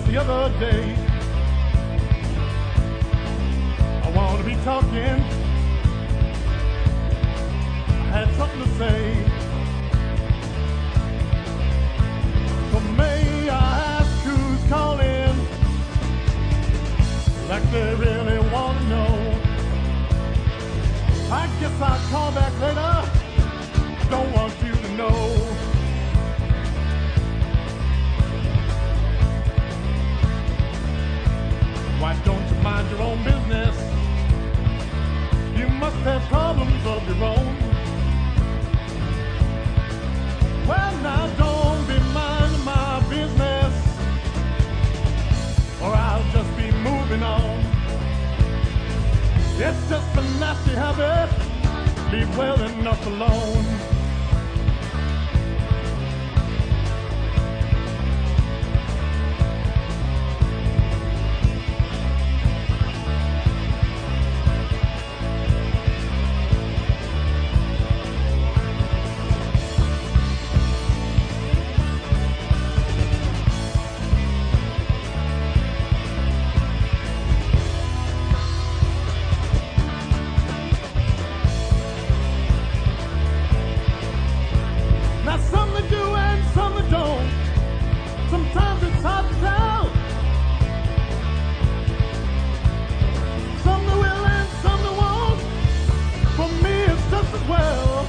the other day. I want to be talking. I had something to say. So may I ask who's calling? Like they really want to know. I guess I'll call back later. Don't want you to know. Why don't you mind your own business? You must have problems of your own. Well, now don't be minding my business, or I'll just be moving on. It's just a nasty habit, leave well enough alone. Sometimes it's hard to tell. Some that will and some that won't. For me it's just as well.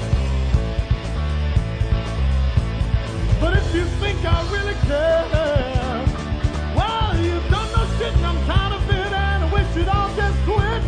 But if you think I really care, well, you don't know shit and I'm tired of it and I wish you'd all just quit.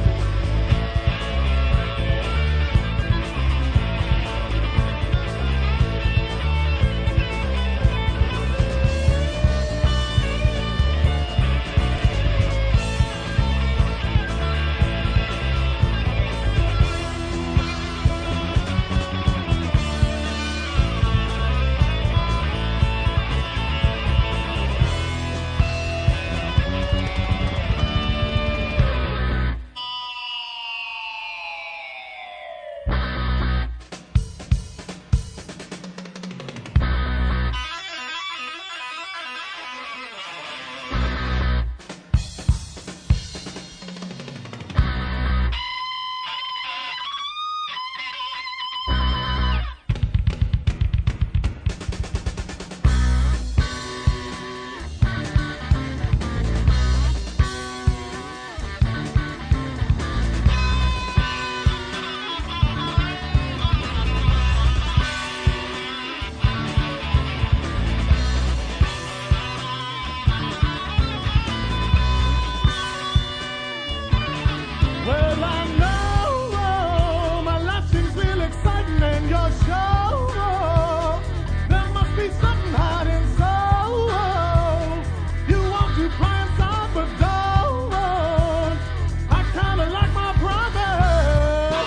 Well, I know my life seems real exciting and your show. There must be something hiding so. You want to pry inside, but don't. I kinda like my private.